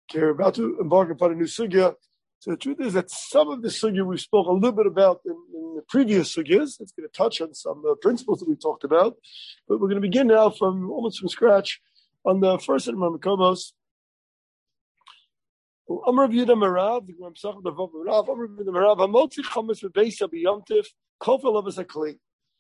Okay, we're about to embark upon a new sugya. So the truth is that some of the sugya we spoke a little bit about in the previous sugyas. It's going to touch on some principles that we talked about. But we're going to begin now almost from scratch on the first of the Makomos. Amar Rav Yehuda Marav, the Gemara Pesach the Vav Rav, Amar Rav Yehuda Marav, Hamotzi Chametz Bebeisa B'Yom Kofel of a Kli.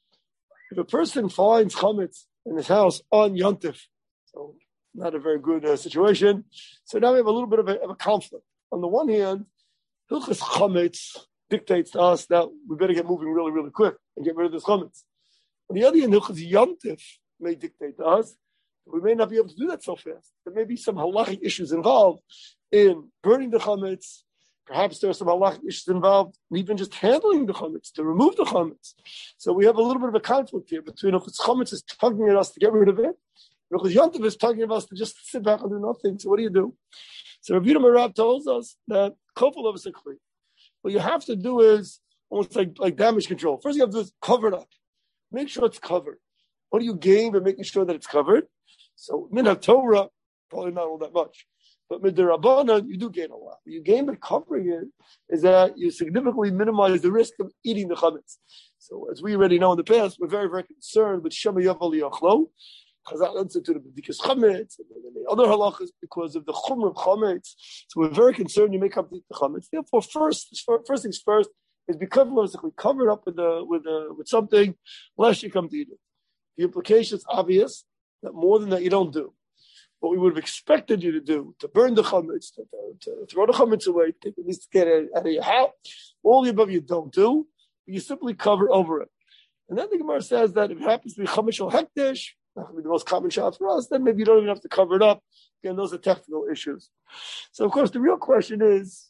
If a person finds chametz in his house on Yom Tif, so not a very good situation. So now we have a little bit of a conflict. On the one hand, Hilchas Chametz dictates to us that we better get moving really, really quick and get rid of this chametz. On the other hand, Hilchas Yom Tif may dictate to us that we may not be able to do that so fast. There may be some halachic issues involved in burning the chametz. Perhaps there are some halachic issues involved in even just handling the chametz, to remove the chametz. So we have a little bit of a conflict here between Hilchas Chametz is tugging at us to get rid of it, and Hilchas Yom Tov is tugging at us to just sit back and do nothing. So what do? So Rav Yehuda Marav tells us that kofel of a kli. What you have to do is almost like damage control. First you have to do is cover it up. Make sure it's covered. What do you gain by making sure that it's covered? So min ha-Torah, probably not all that much. But midrabanan, you do gain a lot. What you gain by covering it is that you significantly minimize the risk of eating the chametz. So as we already know in the past, we're very, very concerned with shema yaval yachlo. Chazal answered to the b'dikas chametz and the other halachas because of the chumr of chametz. So we're very concerned you may come to eat the chametz. Therefore, first things first is be covered up with something, lest you come to eat it. The implication is obvious that more than that you don't do. What we would have expected you to do, to burn the chametz, to throw the chametz away, at least to get it out of your house, all the above you don't do, you simply cover over it. And then the Gemara says that if it happens to be chametz shel hekdesh, not going to be the most common shot for us, then maybe you don't even have to cover it up. Again, those are technical issues. So, of course, the real question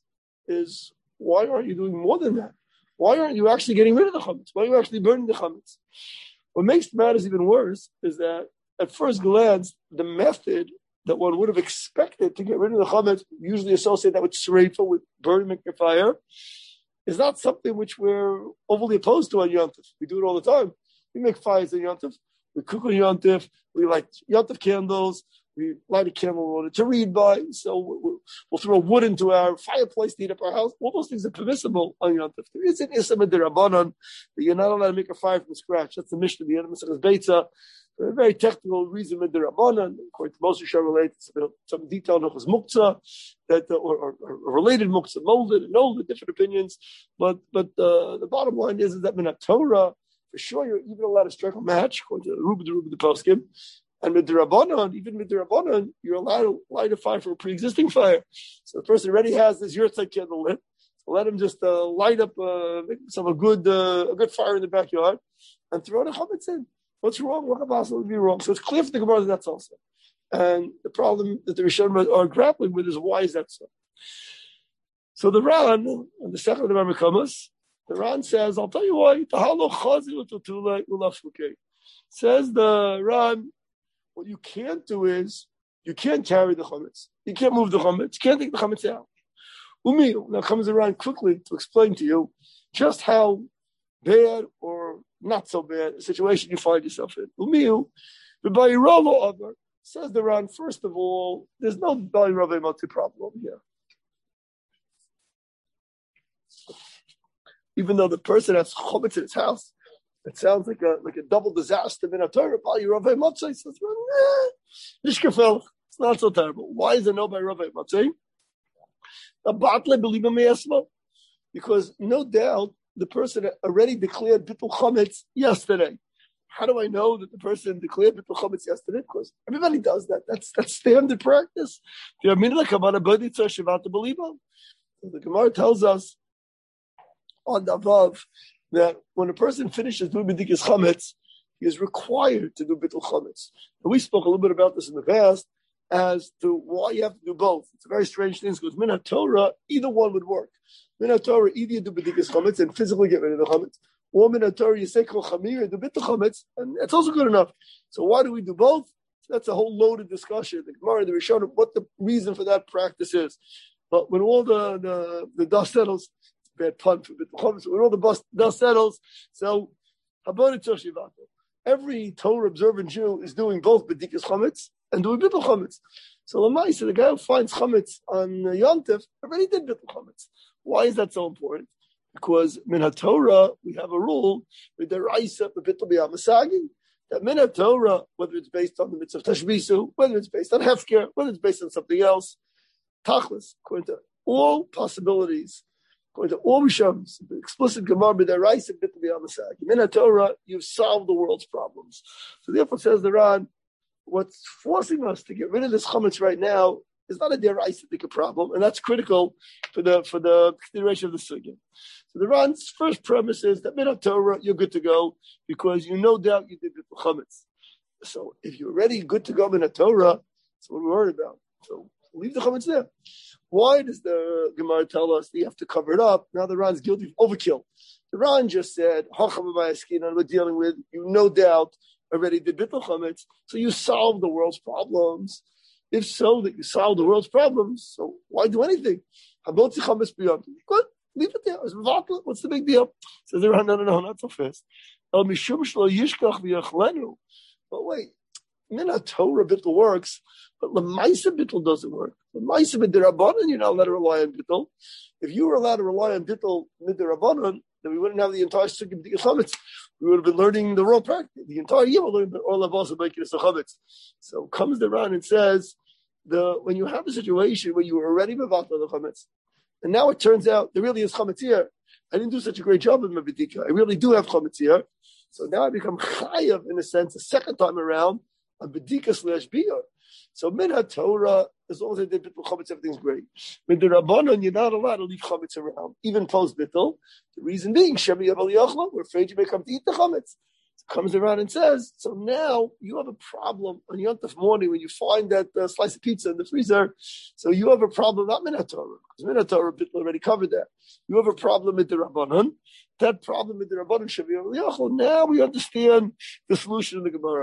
is why aren't you doing more than that? Why aren't you actually getting rid of the chametz? Why are you actually burning the chametz? What makes matters even worse is that at first glance, the method that one would have expected to get rid of the chametz, usually associate that with shreifa, with burning the fire, is not something which we're overly opposed to on Yom Tov. We do it all the time. We make fires on Yom Tov. We cook on Yom Tov. We light Yom Tov candles. We light a candle to read by. So we'll throw wood into our fireplace to heat up our house. All those things are permissible on Yom Tov. There is an Isam and Derabanan that you're not allowed to make a fire from scratch. That's the Mishnah, the end of Masechus Beitza. For a very technical reason with the Rabbanan, according to Moshe Shar relates some detail in Hilchos Muktzah, that or related Muktzah, molded and all the different opinions. But the bottom line is that in Torah, for sure you're even allowed to strike a match, according to Ruba the Poskim. And with the Rabbanan, even with the Rabbanan, you're allowed to light a fire for a pre-existing fire. So the person already has this yurtzeit candle lit. So let him just light up, make himself a good fire in the backyard, and throw the chametz in. What's wrong? What could possibly be wrong? So it's clear for the Gemara that that's also. And the problem that the Rishonim are grappling with is why is that so? So the Ran, on the second of the Makomos, the Ran says, I'll tell you why. Says the Ran, what you can't do is, you can't carry the chametz. You can't move the chametz. You can't take the chametz out. Now comes the Ran quickly to explain to you just how bad or not so bad a situation you find yourself in. Says the Ran, first of all, there's no Bali Rav Mati problem here. Even though the person has chametz in his house, it sounds like a double disaster. Bali Rav Mati says, Nishkafel, it's not so terrible. Why is there no Bali Rav Mati? Because no doubt the person already declared Bittul Chametz yesterday. How do I know that the person declared Bittul Chametz yesterday? Because everybody does that. That's standard practice. The Gemara tells us on the Vav that when a person finishes doing B'dikas Chametz, he is required to do Bittul Chametz. And we spoke a little bit about this in the past as to why you have to do both. It's a very strange thing because Min HaTorah, either one would work. Min HaTorah, either you do B'dikas Chametz and physically get rid of the Chametz, or Min HaTorah, you say Kol Chamir, do Bittul Chametz, and it's also good enough. So why do we do both? That's a whole loaded discussion. The Gemara, the Rishonim, what the reason for that practice is. But when all the dust settles, it's a bad pun for Bittul Chametz, when all the dust settles, so Habonit Toshivato. Every Torah observant Jew is doing both B'dikas Chametz and doing Bittul Chametz. So Lamaisa, the guy who finds chametz on Yontif already did bittul chametz. Why is that so important? Because min haTorah we have a rule with the Raisa bittul b'yamasagi that min haTorah, whether it's based on the mitzvah tashbisu, whether it's based on hefker, whether it's based on something else, tachlis, according to all possibilities, according to all Rishonim, the explicit Gemara b'deraisa bittul b'yamasagi. Min haTorah, you've solved the world's problems. So therefore, says the Ran, what's forcing us to get rid of this chametz right now is not a deraisa problem, and that's critical for the consideration of the sugya. So the Ran's first premise is that min haTorah, you're good to go because you no doubt you did bittul chametz. So if you're already good to go min haTorah, that's what we're worried about. So leave the chametz there. Why does the Gemara tell us that you have to cover it up? Now the Ran's guilty of overkill. The Ran just said, we're dealing with, you no doubt already did bittul chametz, so you solve the world's problems. If so, that you solve the world's problems, so why do anything? Good, leave it there. What's the big deal? Says the Ran, no, not so fast. But wait, min haTorah bittul works, but l'maisa bittul doesn't work. L'maisa b'derabanan, you're not allowed to rely on bittul. If you were allowed to rely on bittul midirabanan, then we wouldn't have the entire sugya of chametz. We would have been learning the wrong practice. The entire year we're learning all of us making us a chametz. So comes the Ran and says, when you have a situation where you were already mevatel the chametz, and now it turns out there really is chametz here. I didn't do such a great job with my bedika. I really do have chametz here. So now I become chayav in a sense a second time around a bedika / biyur. So min haTorah, as long as I did bittul chametz, everything's great. With the Rabbanon, you're not allowed to leave chametz around, even post bittul. The reason being, Shemi Yavel Yochla, we're afraid you may come to eat the chametz. So comes around and says, so now you have a problem on Yontif morning when you find that slice of pizza in the freezer. So you have a problem, not min haTorah, because min haTorah bittul already covered that. You have a problem with the Rabbanon. That problem with the Rabbanon, Shemi Yavel Yochla. Now we understand the solution in the Gemara.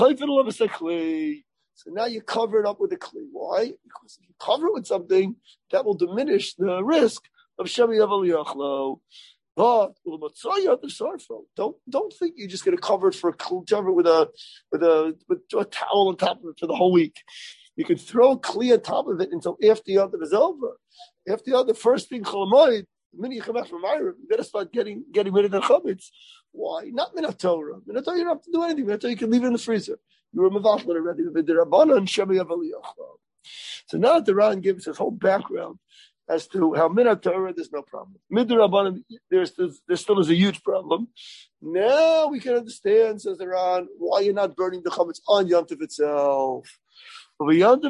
So now you cover it up with a kli. Why? Because if you cover it with something, that will diminish the risk of Shemi Yavel Yochlo. But don't think you're just going to cover it with a towel on top of it for the whole week. You can throw a kli on top of it until after the Yontif is over. After the first thing Cholamoid, the minute you come back from Ma'ariv, you got to start getting rid of the chametz. Why? Not min haTorah. Min haTorah, you don't have to do anything. Min haTorah, you can leave it in the freezer. You were mevatel already with the Rabbanan Shemi Yavel Yochlo. So now the Ran gives his whole background as to how min haTorah there's no problem. Mid the Rabbanan there still is a huge problem. Now we can understand, says the Ran, why you're not burning the chametz on Yontif itself. On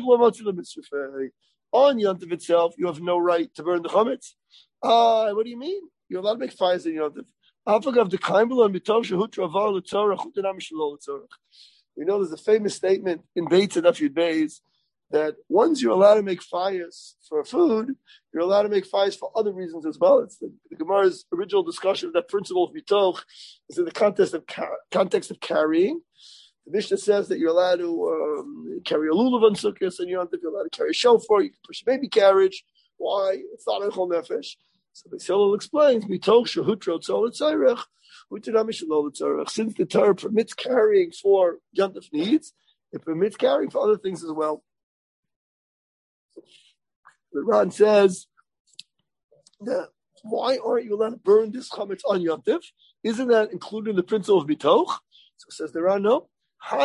Yontif itself, you have no right to burn the chametz. What do you mean? You're allowed to make fires in Yontif. We know there's a famous statement in Beitz and Afyud Beis that once you're allowed to make fires for food, you're allowed to make fires for other reasons as well. It's the Gemara's original discussion of that principle of mitoch is in the context of carrying. The Mishnah says that you're allowed to carry a lulav on sukkahs, and you're allowed to carry a shofar. You can push a baby carriage. Why? It's not a chol nefesh. So the Hillel explains, mitoch shehutro tzol tzarech. Since the Torah permits carrying for Yontif needs, it permits carrying for other things as well. The Ran says, why aren't you allowed to burn this chametz on Yontif? Isn't that included in the principle of mitoch? So says the Ran, no.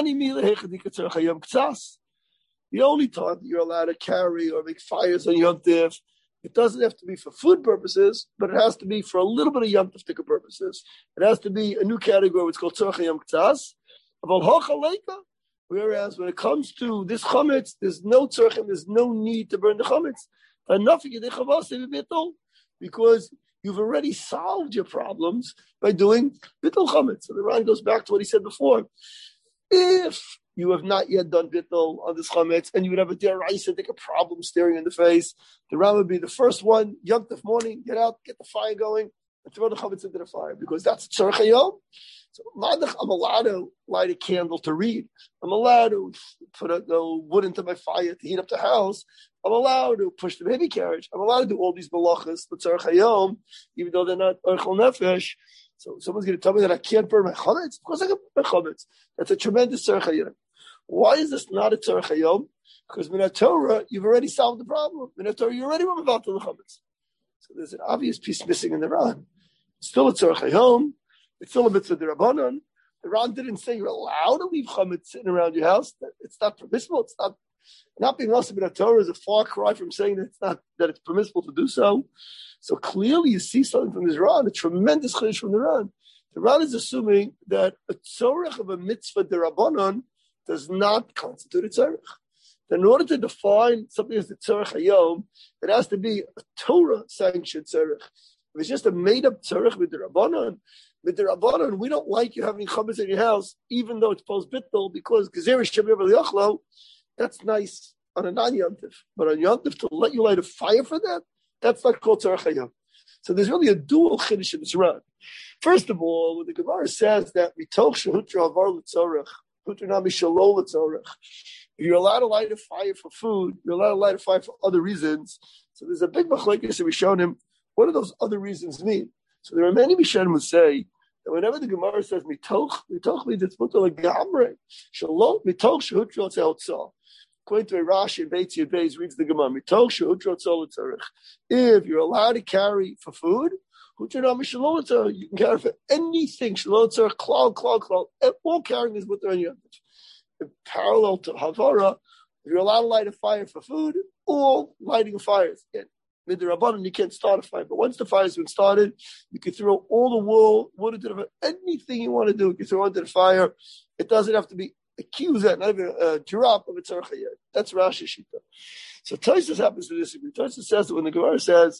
The only time that you're allowed to carry or make fires on Yontif, it doesn't have to be for food purposes, but it has to be for a little bit of Yom Tov purposes. It has to be a new category, which is called Tzorcha Yom K'tzas. Whereas when it comes to this chametz, there's no tzorcha, there's no need to burn the chametz. Because you've already solved your problems by doing bittul chametz. So the Ran goes back to what he said before. If you have not yet done bittul on this chametz, and you would have a deraisa, take a problem staring in the face, the Ran would be the first one, Yom Tov morning, get out, get the fire going, and throw the chametz into the fire, because that's tzorcha yom. So I'm allowed to light a candle to read. I'm allowed to put wood into my fire to heat up the house. I'm allowed to push the baby carriage. I'm allowed to do all these malachas, tzorcha yom, even though they're not orchel nefesh. So someone's going to tell me that I can't burn my chametz? Of course I can burn my chametz. That's a tremendous tzorcha yom. Why is this not a tzorcha yom? Because Minat Torah, you've already solved the problem. Minat Torah, you already went about the chametz. So there's an obvious piece missing in the Ran. It's still a tzorech hayom. It's still a mitzvah derabanan. The Ran didn't say you're allowed to leave chametz sitting around your house. It's not permissible. It's not being also Minat Torah is a far cry from saying that it's permissible to do so. So clearly, you see something from this Ran, a tremendous chiddush from the Ran. The Ran is assuming that a tzorech of a mitzvah derabanan does not constitute a tzorech. In order to define something as the tzorech hayom, it has to be a Torah-sanctioned tzorech. If it's just a made-up tzorech with the Rabbanon, we don't like you having chametz in your house, even though it's post-bittul, because gezerah shem yochlo, that's nice on a non-yontif. But on yontif, to let you light a fire for that, that's not called tzorech hayom. So there's really a dual chiddush in this Ran. First of all, when the Gemara says that mitoch shehutra havar l'tzorech, hutra nami shalol l'tzorech, you're allowed to light a fire for food. You're allowed to light a fire for other reasons. So there's a big machlekes that we shown him. What do those other reasons mean? So there are many Mishanim who say that whenever the Gemara says mitoch means it's mutar legamrei. Shalom mitoch shehutra tzeh. According to Rashi and Beit Yud reads the Gemara mitoch shehutra tzeh. If you're allowed to carry for food, you can carry for anything. Shalom klal. All carrying is mutar and yontif. In parallel to Havara, if you're allowed to light a fire for food, or lighting a fire. Again, with the Rabbanon, you can't start a fire. But once the fire's been started, you can throw all the wood into the fire. Anything you want to do, you can throw into the fire. It doesn't have to be a kiyuzah, not even a drop of a tzarech hayom. That's Rashi Shita. So Tosfos happens to disagree. Tosfos says that when the Gemara says,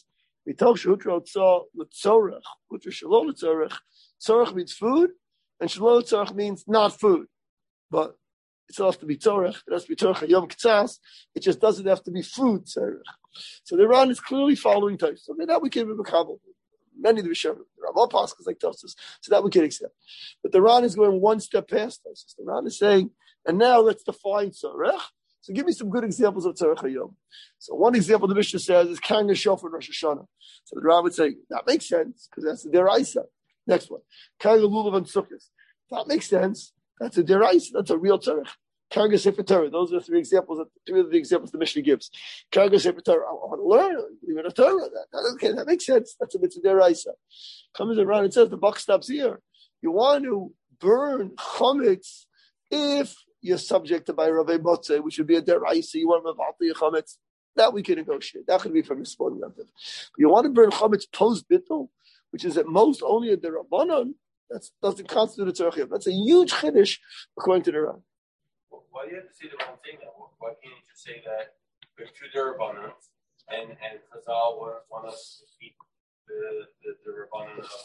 tzorech means food, and shalom tzorech means not food. But it still has to be tzorech. It has to be tzorech hayom k'tzas. It just doesn't have to be food tzorech. So the Ran is clearly following Tosfos. So that we can be makabel. Many of the Rishonim, there are more passages like Tosfos, so that we can accept. But the Ran is going one step past Tosfos. The Ran is saying, and now let's define tzorech. So give me some good examples of tzorech hayom. So one example the Mishnah says is carrying a shofar in Rosh Hashanah. So the Ran would say that makes sense because that's the deraisa. Next one, carrying a lulav on sukkahs. That makes sense. That's a deraisa. That's a real tzorech. Carrying a sefer Torah. Those are three of the examples the Mishnah gives. Carrying a sefer Torah. I want to learn. Even a Torah. That makes sense. That's a mitzvah deraisa. Comes around and says the buck stops here. You want to burn chametz if you're subject to by Rav Motze, which would be a deraisa. You want to mevalti your chametz. That we can negotiate. That could be from a sporting method. You want to burn chametz post bittul, which is at most only a derabanan. That doesn't constitute a tzorech. That's a huge chiddush according to the Ran. Why do you have to say the wrong thing then? Why can't you just say that there's two derabanans and Chazal want us to keep the rabbanan of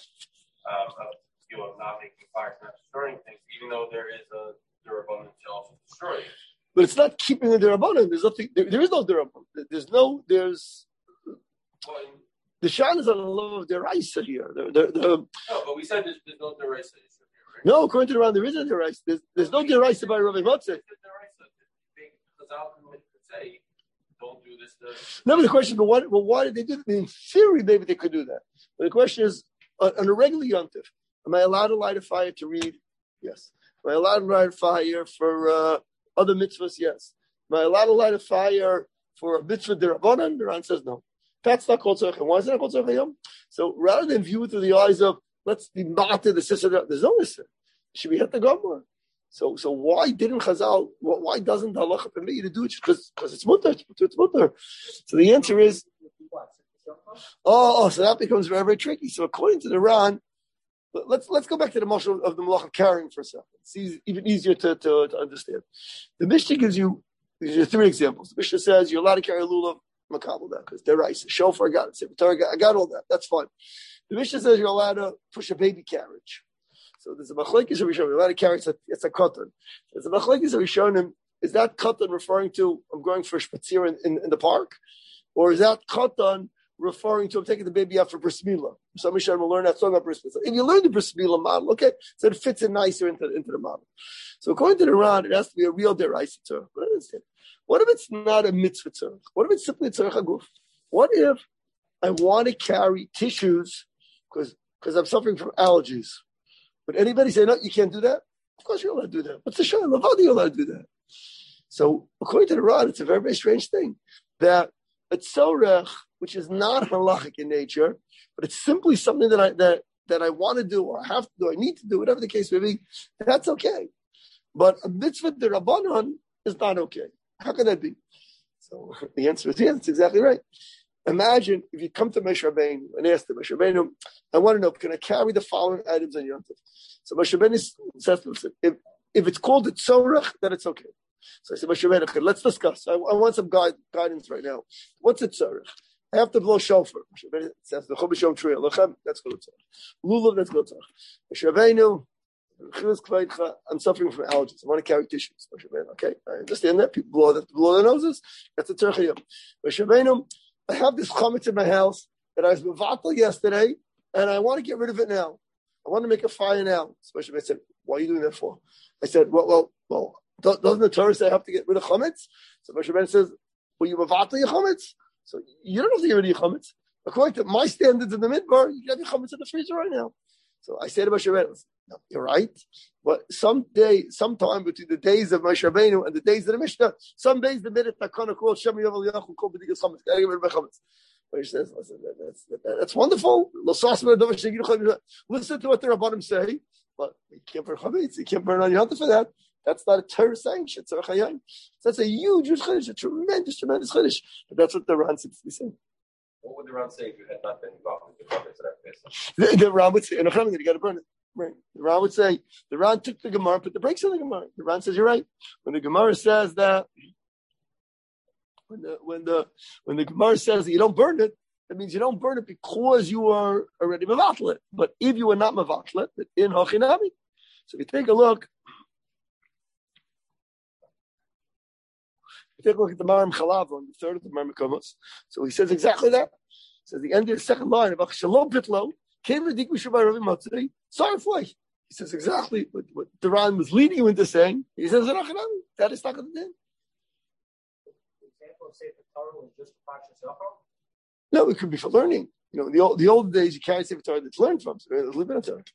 not making fires, not destroying things, even though there is a derabanan to also destroy it. But it's not keeping the derabanan. There's nothing. There is no derabanan. The shan is on the level of deraisa here. No, but we said there's no deraisa issue here, right? No, according to the Ran, there is a deraisa. There's no deraisa by Rav Motze. Chazal could say, don't do this. No, but the question is, why did they do that? In theory, maybe they could do that. But the question is, on a regular yontif, am I allowed to light a fire to read? Yes. Am I allowed to light a fire for other mitzvahs? Yes. Am I allowed to light a fire for a mitzvah derabanan? The Ran says no. That's not called tzorech hayom. Why is that not called tzorech hayom? So rather than view it through the eyes of let's be matir the sister, there's no issur. Should we hit the gomor? So why didn't Chazal? Why doesn't the halacha permit you to do it? Because it's mutar. It's mutar. So the answer is, so that becomes very, very tricky. So according to the Ran, let's go back to the mashal of the malach of carrying for a second. It's even easier to understand. The Mishnah gives you three examples. The Mishnah says you're allowed to carry a lulav. Makabel that because they're rice. Shofar, I got it. I got all that. That's fine. The Mishnah says you're allowed to push a baby carriage. So there's a machlekes that we show. You're allowed to carry. It's a cotton. There's a machlekes that we shown him. Is that cotton referring to I'm going for a spatzir in the park, or is that cotton referring to I'm taking the baby out for bris milah? Some Mishnah will learn that song about bris milah. If you learn the bris milah model, okay, so it fits in nicer into the model. So according to the Ran, it has to be a real deraisa tzorech. But I understand. What if it's not a mitzvah tzorech? What if it's simply a tzorech haguf? What if I want to carry tissues because I'm suffering from allergies? Would anybody say, no, you can't do that? Of course you're allowed to do that. What's the shayla? How are you allowed to do that? So according to the Ran, it's a very, very strange thing that a tzorech, which is not halachic in nature, but it's simply something that I want to do, or I have to do, I need to do, whatever the case may be, that's okay. But a mitzvah d'Rabbanan is not okay. How can that be? So the answer is yes, it's exactly right. Imagine if you come to Moshe Rabbeinu and ask the Moshe Rabbeinu, I want to know, can I carry the following items on Yom Tov? So Moshe Rabbeinu says to him, if it's called a tzorech, then it's okay. So I said, Moshe Rabbeinu, let's discuss. I want some guidance right now. What's a tzorech? I have to blow shofar. Moshe Rabbeinu says, the Chobashom Triya, Lochem, that's called a tzorech. Lulav, that's called a tzorech. Moshe Rabbeinu, I'm suffering from allergies. I want to carry tissues. Moshe Rabbeinu, okay, I understand that. People blow their noses. That's a tzorech hayom. Moshe Rabbeinu, I have this chametz in my house that I was mevatel yesterday, and I want to get rid of it now. I want to make a fire now. So Moshe Rabbeinu said, what are you doing that for? I said, well, doesn't the Torah say I have to get rid of chametz? So Moshe Rabbeinu says, well, you mevatel your chametz? So you don't have to get rid of your chametz. According to my standards in the midbar, you can have your chametz in the freezer right now. So I say to Moshe Rabbeinu, no, you're right. But sometime between the days of Moshe Rabbeinu and the days of the Mishnah, some days the minute Takana called Shem Yavel Yachul called B'digas Chametz. I get rid of my chametz. But he says, listen, that's wonderful. Listen to what the Rabbanim say, but you can't burn chametz. You can't burn on your hunter for that. That's not a Torah sanction. So that's a huge chiddush, a tremendous chiddush. But that's what the Ran seems to be saying. What would the Ran say if you had not been involved with the chametz at that place? The Ran would say, and you got to burn it. Right. The Ran would say, the Ran took the Gemara, put the brakes on the Gemara. The Ran says, you're right. When the Gemara says that, when the Gemara says that you don't burn it, that means you don't burn it because you are already mevatel it. But if you are not mevatel it, in hachinami. So if you take a look at the Maram Chalav on the third of the Maram Komos. So he says exactly that. He says the end of the second line of Shalom Pitlo. He says exactly what the Ran was leading you into saying. He says, that is not going to do. No, it could be for learning. You know, the old days you carry Sefer Torah that's learned from. So let's leave it at Torah.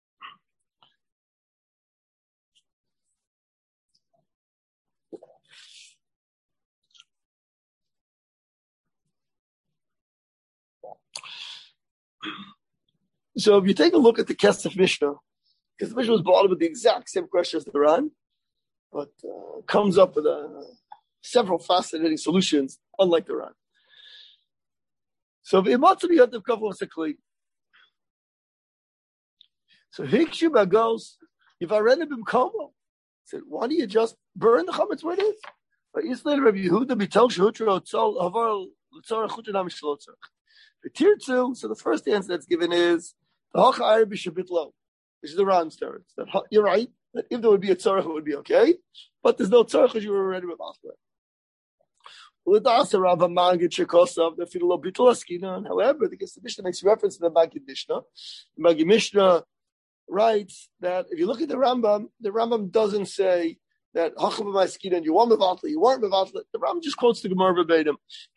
So if you take a look at the Kesef Mishnah, because the Mishnah was brought up with the exact same question as the Ran, but comes up with several fascinating solutions, unlike the Ran. So Imatzah Yontif Kavol Sekli. So Hikshiba goes, if I read it Bimkomo, said, why do you just burn the chametz where it is? But Yisrael Rabbi Yehuda Bitel Shehutra Otzol Havar L'Tzorach Chutanam Shlotzach. The tier 2, so the first answer that's given is the Hacha Arabi Shabitlo, which is the Ran's Torah. You're right, that if there would be a tzorach, it would be okay, but there's no tzorach because you were already with Asla. However, the Mishnah makes reference to the Maggid Mishnah. The Maggid Mishnah writes that if you look at the Rambam doesn't say that Hacha b'Maskina and you want mevatel, you weren't mevatel. The Rambam just quotes the Gemara verbatim.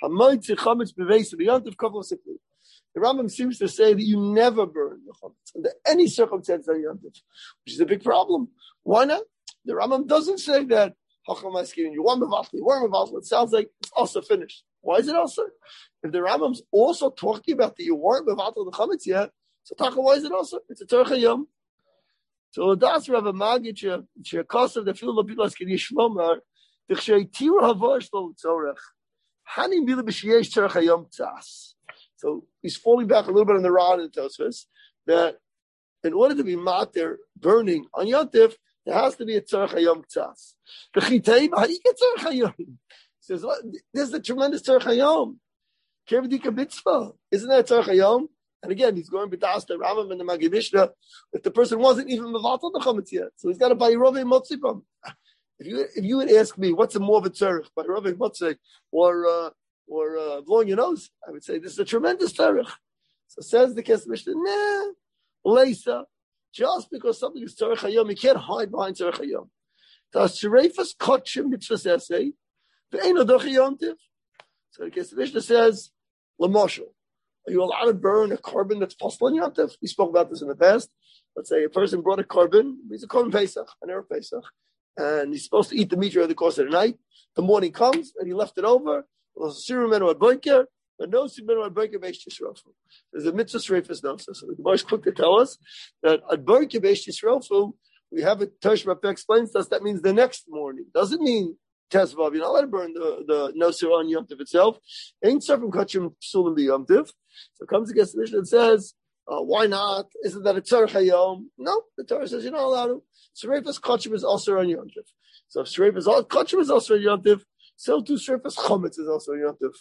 The Rambam seems to say that you never burn the chametz under any circumstance on Yom Tov, which is a big problem. Why not? The Rambam doesn't say that Hacha b'Maskina and you want mevatel, you weren't mevatel. It sounds like it's also finished. Why is it also? If the Rambam's also talking about that you weren't mevatel the chametz yet, so Taka, why is it also? It's a Torah Yom. So das Rav Magid she'kosav the filu lopilas k'di shlomar t'chshei tiru hava shlo tzorech hani mila b'sheyesh tzorech hayom tzas. So he's falling back a little bit on the Ran and Tosfos that in order to be mater burning on Yom Tov, there has to be a tzorech hayom tzas. The chitei ha'ike tzorech hayom. He says, this is a tremendous tzorech hayom. Kevdika mitzvah. Isn't that tzorech hayom? And again, he's going b'das the Rambam and the Maggid Mishnah if the person wasn't even mevatel the chametz yet. So he's got to buy Rovei Motzibam. If you would ask me, what's a more of a tzarech, by Rovei Motzei or blowing your nose, I would say this is a tremendous tzarech. So says the Kesef Mishnah, nah, leisa. Just because something is tzarech hayom, you can't hide behind tzarech hayom. Das shreifas kotchim mitzvahs essay, ve'eino doch Yom Tov. So the Kesef Mishnah says, l'moshel. Are you allowed to burn a carbon that's possible in Yom Tov? We spoke about this in the past. Let's say a person brought a carbon, he's a carbon Pesach, an Erev Pesach. and he's supposed to eat the meat during the course of the night. The morning comes, and he left it over. But no Simenu ad Boker Beish Yisrofu. There's a mitzvah Sreifas Nafsa. So the Gemara is quick to tell us that ad Boker Beish Yisrofu, we have it, Tosh Rabbah explains to us, that means the next morning. Doesn't mean Tesvav. You're not allowed to burn the Nosir on Yom Tov itself. Ain't Sefrim Kachim Psulim Bi Yom Tov. So it comes against the Mishnah and says, why not? Isn't that a Tzarech Hayom? No, the Torah says you're not allowed to. Sreifas Kachim is also on Yom Tov. So if Sreifas Kachim is also on Yom Tov, so too Sreifas Chometz is also on Yom Tov.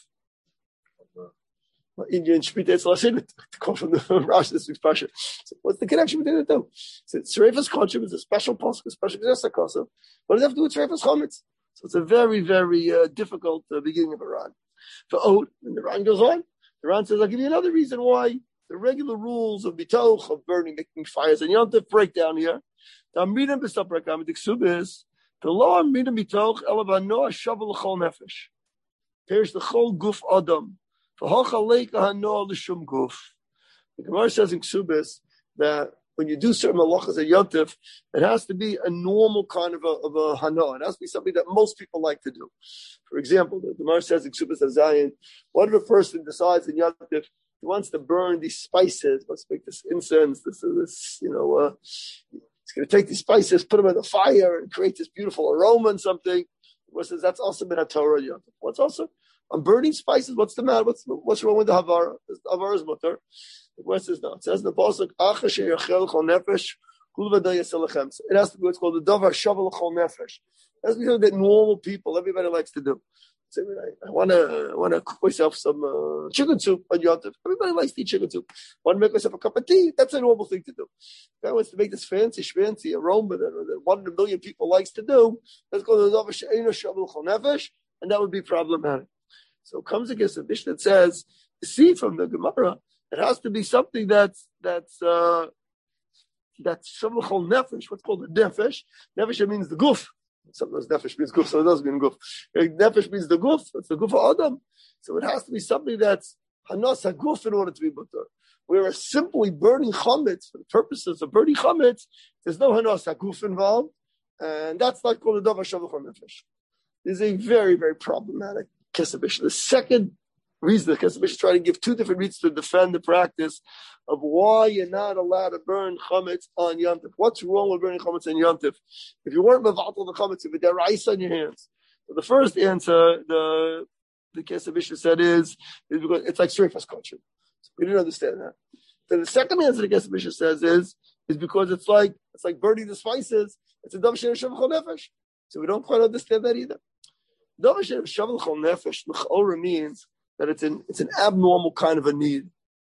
Indian Shmita, it's Lashon to come from the Rashi this week's Pasha. So what's the connection between the two? So Sreifas Kachim is a special posuk, a special Ksasa. What does it have to do with Sreifas Chometz? So it's a very, very difficult beginning of Iran. For Od, and the Iran goes on. The Iran says, I'll give you another reason why the regular rules of Bitoch, of burning, making fires, and Yom Tov break down here. The Amridim B'Saprakam, the Ksubis, the law Amridim Bitoch, Elavanoah Shavel L'chol Nefesh. Perish the Chol Guf Adam. The Gemara says in Ksubis that when you do certain malachas at Yom Tov, it has to be a normal kind of a hana. It has to be something that most people like to do. For example, the Gemara says in Ksubis of Zion, what if a person decides in Yom Tov he wants to burn these spices, wants to make this incense, he's going to take these spices, put them in the fire, and create this beautiful aroma and something. The Gemara says that's also been a Torah Yom Tov. What's also? I'm burning spices. What's the matter? What's wrong with the Havara? Havara is mutter. The Gemara says no. It says in the pasuk, it has to be what's called the davar shavel l'chol nefesh. It has to be something that normal people, everybody likes to do. So I want to cook myself some chicken soup on Yom Tov. Everybody likes to eat chicken soup. I want to make myself a cup of tea. That's a normal thing to do. If I wants to make this fancy aroma that 1 in a million people likes to do, let's go to the davar shavel l'chol nefesh, and that would be problematic. So it comes against a Mishnah that says, you see from the Gemara, it has to be something that's shavachol nefesh, what's called a nefesh. Nefesh means the guf. Sometimes nefesh means guf, so it does mean guf. Nefesh means the guf, it's the guf of Adam. So it has to be something that's hanas haguf in order to be mutar. Whereas simply burning chametz, for the purposes of burning chametz, there's no hanas haguf involved, and that's not called a davar shavachol nefesh. This is a very, very problematic Kesef. The second reason the Kesef is trying to give two different reasons to defend the practice of why you're not allowed to burn chametz on Yom Tov. What's wrong with burning chametz on Yom Tov? If you weren't mevatel the chametz, if you had rice on your hands. So the first answer, the Kesef said is because it's like Sreifas Kachim. So we didn't understand that. Then the second answer the Kesef says is because it's like burning the spices. It's a davar shavachol nefesh. So we don't quite understand that either. Davar shavachol nefesh l'chora means that it's an abnormal kind of a need.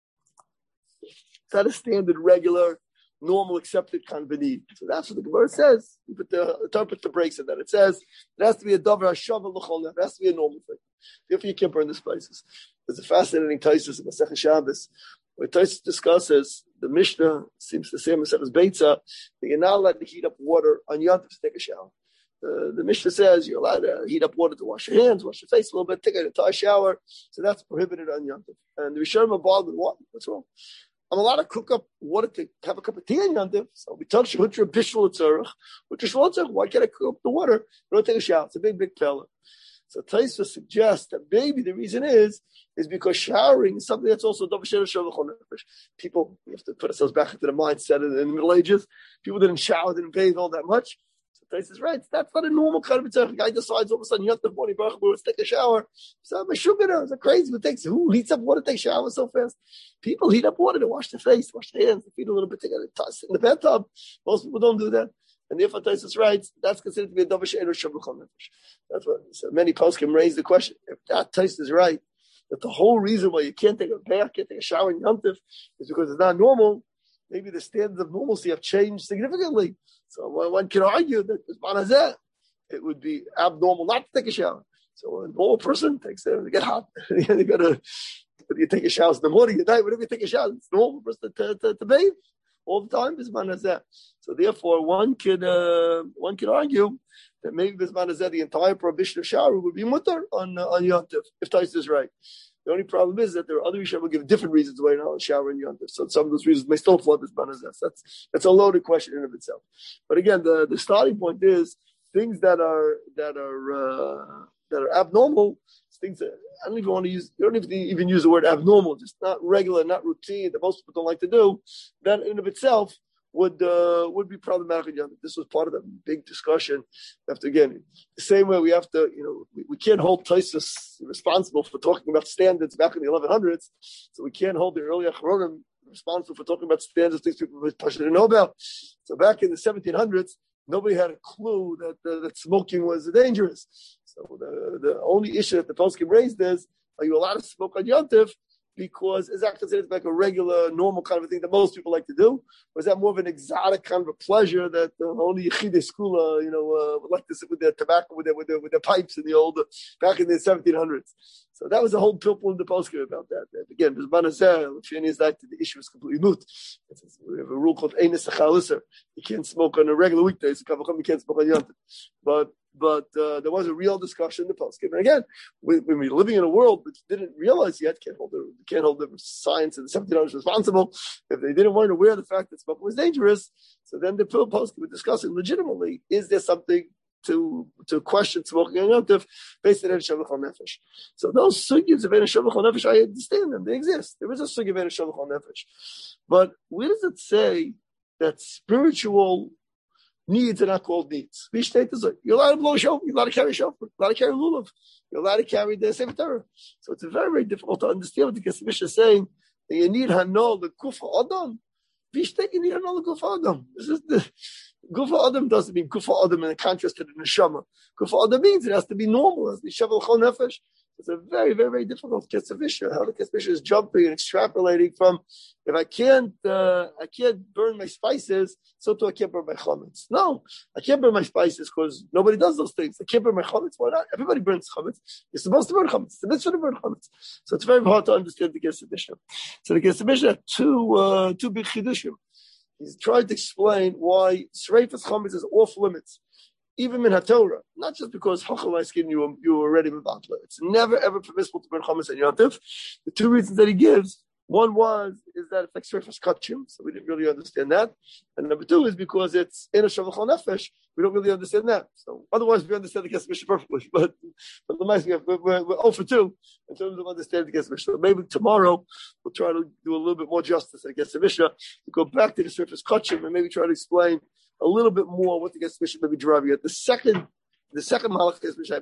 It's not a standard, regular, normal, accepted kind of a need. So that's what the Gemara says. But the interpret the breaks in that. It says it has to be a davar hashavel l'chol nefesh. It has to be a normal thing. Therefore, you can't burn the spices. There's a fascinating Taisus in Masechah Shabbos where Taisus discusses the Mishnah seems to say Masechah Beitza that you're not allowed to heat up water on Yom Tov to take a shower. The Mishnah says you're allowed to heat up water to wash your hands, wash your face a little bit, take a entire shower. So that's prohibited on Yom Tov. And the Rishonim are bothered with what? What's wrong? I'm allowed to cook up water to have a cup of tea on Yom Tov. So we touch Hutra Bishul Tzarech. Why can't I cook up the water? I don't take a shower. It's a big, big fella. So Taisa suggests that maybe the reason is because showering is something that's also davar shavachol nefesh. People, we have to put ourselves back into the mindset in the Middle Ages. People didn't shower, didn't bathe all that much. Taisa is right. That's not a normal kind of mitzvah. A guy decides all of a sudden, Yom Tov morning, let's take a shower. So my sugar is crazy. Who heats up water to take a shower so fast? People heat up water to wash their face, wash their hands, their feet a little bit. They got to sit in the bathtub. Most people don't do that. And therefore, Taisa is right. That's considered to be a davar shavachol nefesh. That's what so many poskim raise the question. If that Taisa is right, that the whole reason why you can't take a bath, can't take a shower in Yom Tov is because it's not normal. Maybe the standards of normalcy have changed significantly. So one can argue that it would be abnormal not to take a shower. So a normal person takes they get hot. You take a shower in the morning, at night, whenever you take a shower, it's normal for us to bathe all the time. So therefore, one could argue that maybe the entire prohibition of shower would be mutter on Yom Tov if Taisa is right. The only problem is that there are other Rishonim who give different reasons why you're not shower in Yom Tov. So some of those reasons may still flood this banazes. That's a loaded question in of itself. But again, the starting point is things that are abnormal, things that I don't even want to use. You don't even use the word abnormal, just not regular, not routine, that most people don't like to do. That in of itself would be problematic. This was part of the big discussion. We have to, again, the same way we have to, we can't hold Tosfos responsible for talking about standards back in the 1100s, so we can't hold the early Achronim responsible for talking about standards, things people didn't know about. So back in the 1700s, nobody had a clue that smoking was dangerous. So the only issue that the poskim raised is, are you allowed to smoke on Yom Tov? Because is that considered like a regular, normal kind of a thing that most people like to do? Or is that more of an exotic kind of a pleasure that only Yechidei Skula, would like to sit with their tobacco, with their pipes in the old, back in the 1700s? So that was a whole pilpul in the poskim about that. Again, B'zman hazeh, is that the issue is completely moot. We have a rule called Einis Achalisser. You can't smoke on a regular weekday, so you can't smoke on Yom Tov. But there was a real discussion in the poskim. And again, when we're living in a world which didn't realize yet, can't hold the science and the 1700s responsible. If they didn't want to aware of the fact that smoking was dangerous, so then the poskim were discussing legitimately, is there something to question smoking on Yom Tov based on Shavach Nefesh? So those sugyas of Shavach Nefesh, I understand them. They exist. There is a sugy of Shavach Nefesh. But where does it say that spiritual needs are not called needs? You're allowed to blow a shofar, you're allowed to carry a shofar, you're allowed to carry lulav, you're allowed to carry the Sefer Torah. So it's very, very difficult to understand what the Kesef Mishnah is saying, that you need hanol the kufa adam. You need hanol the kufa adam. This is the kufa adam doesn't mean kufa adam in contrast to the neshama. Kufa adam means it has to be normal, it has to be shavel chol nefesh. It's a very, very, very difficult Kesef Mishnah. How the Kesef Mishnah is jumping and extrapolating from, if I can't burn my spices, so too I can't burn my chametz. No, I can't burn my spices because nobody does those things. I can't burn my chametz. Why not? Everybody burns chametz. You're supposed to burn chametz. It's the mitzvah to burn chametz. So it's very hard to understand the Kesef Mishnah. So the Kesef Mishnah had two big chidushim. He's trying to explain why Sreifas chametz is off limits. Even in HaTorah, not just because Hachalai skin you already mevatla. It's never ever permissible to burn chametz and Yom Tov. The two reasons that he gives, one is that it's like surface kachim, so we didn't really understand that, and number two is because it's in a shavach nefesh, we don't really understand that. So otherwise, we understand the Kesef Mishnah perfectly, but the nice thing we're 0 for 2 in terms of understanding the Kesef Mishnah. Maybe tomorrow we'll try to do a little bit more justice in the Kesef Mishnah to go back to the surface kachim and maybe try to explain a little bit more what the Kesef Mishnah may be driving at. The second Malach Kesef Mishnah